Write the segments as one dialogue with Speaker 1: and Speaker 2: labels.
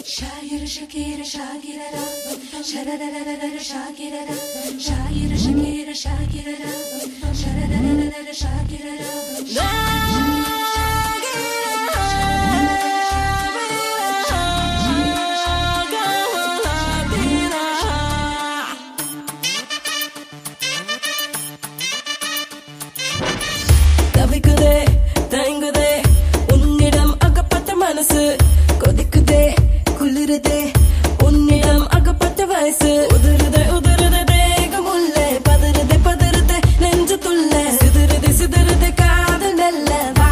Speaker 1: Shakira, Shakira, Shakira, Shakira, Shakira, Shakira, Shakira, Shakira, Shakira.
Speaker 2: தவிக்குதே தயங்குதே உன்னிடம் அகப்பட்ட மனசு கொதிக்குதே குளிருதே உன்னிடம் அகப்பட்ட வயசு உதிருதே உதிருதே தேகம் உள்ளே பதறுதே பதறுதே நெஞ்சு துள்ளே சிதறுதே சிதறுதே காதல் நல்ல வா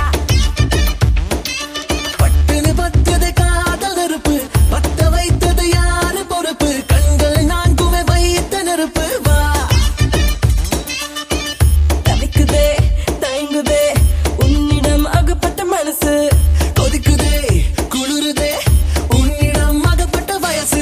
Speaker 3: பட்டுன்னு பத்துது காதல் நெருப்பு பத்த வைத்தது யாரு பொறுப்பு கண்கள் நான்குமே வைத்த நெருப்பு வா
Speaker 2: தவிக்குதே தயங்குதே உன்னிடம் அகப்பட்ட மனசு
Speaker 3: கொதிக்குதே குளிருதே உன்னிடம் அகப்பட்ட வயசு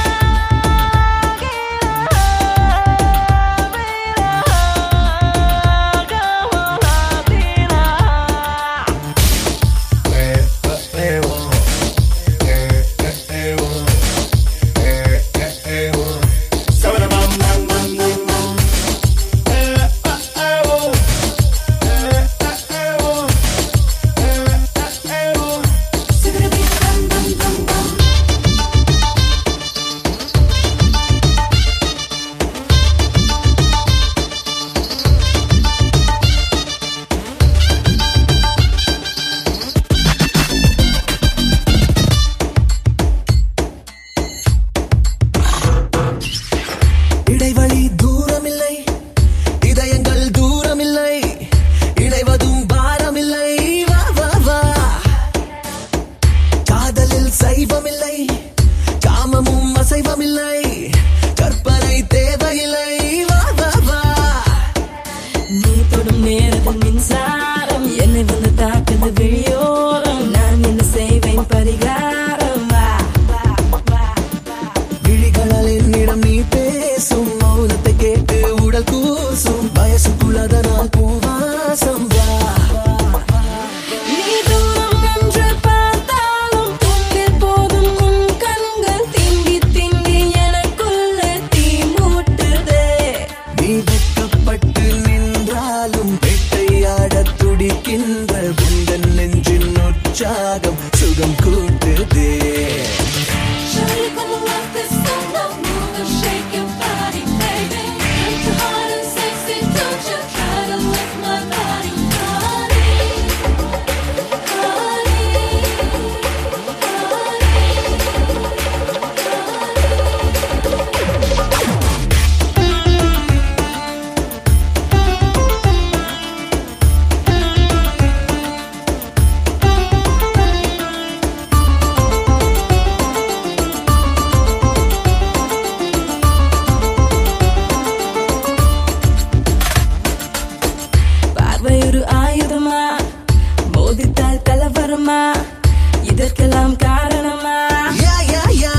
Speaker 3: இடைவெளி தூரமில்லை இதயங்கள் தூரமில்லை இணைவதும் பாரமில்லை வா வா வா காதலில் சைவமில்லை காமமும் அசைவமில்லை கற்பனை தேவையில்லை வா வா வா
Speaker 2: நீ தொடும் நேரத்தில் மின்சாரம் என்னை வந்து தாக்குது விழியோரம் நான் என்ன செய்வேன் பரிகாரம் வா
Speaker 3: விழிகளால் என்னிடம் நீ பேசும் மௌனத்தை கேட்டு உடல் கூசும் வயசுக்குள்ளதனால் பூவாசம் வா
Speaker 2: நீ தூரம் நின்று பார்த்தாலும் தூங்கில் போதும் உன் கண்கள் திங்கி திங்கி எனக்குள்ள தீ மூட்டுதே
Speaker 3: நீ வெட்கப்பட்டு நின்றாலும் வேட்டையாடத் துடிக்கின்ற உந்தன் நெஞ்சின் உற்சாகம் சுகம் கூட்டுதே
Speaker 1: Sure you gonna love this song, no move and shake your body, baby. You're too hot and sexy, don't you try to lift my body,
Speaker 2: பார்வை ஒரு ஆயுதமா மோதித்தால் கலவரமா இதற்கெல்லாம் காரணமா
Speaker 3: யா யா யா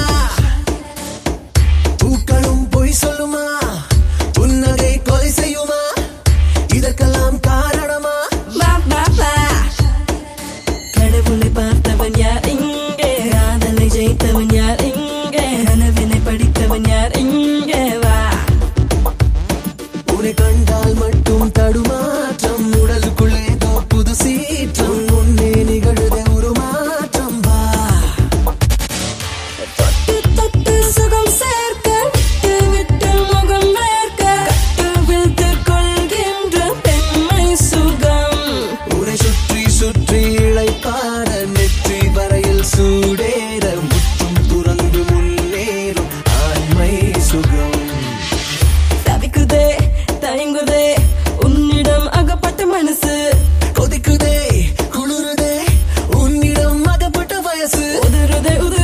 Speaker 3: பூக்களும் பொய் சொல்லுமா புன்னகை கொலை செய்யுமா இதற்கெல்லாம் காரணமா
Speaker 2: வா வா வா கடவுளை பார்த்தவன் யார் இங்கே காதலை ஜெயித்தவன் யார் இங்கே கனவினை படித்தவன் யார் இங்கே வா
Speaker 3: உன்னை கண்டால் மட்டும் தடுமாற்றம் உடலுக்குள்ளே ஏதோ புது சீற்றம் உன்னே நிகழுதே ஒரு மாற்றம் வா
Speaker 2: தொட்டு தொட்டு சுகம் சேர்க்க விட்டு விட்டு முகம் வேர்க்க கட்டு கொள்கின்ற பெண்மை சுகம்
Speaker 3: உன்னை சுற்றி சுற்றி இளைப்பாற நெற்றி வரையில் சூடேற முற்றும் துறந்து முன்னேறும் ஆண்மை சுகம்
Speaker 2: தவிக்குதே தயங்குதே உன்னிடம் அகப்பட்ட மனசு
Speaker 3: கொதிக்குதே குளிருதே உன்னிடம் அகப்பட்ட வயசு
Speaker 2: உதிருதே உதிருதே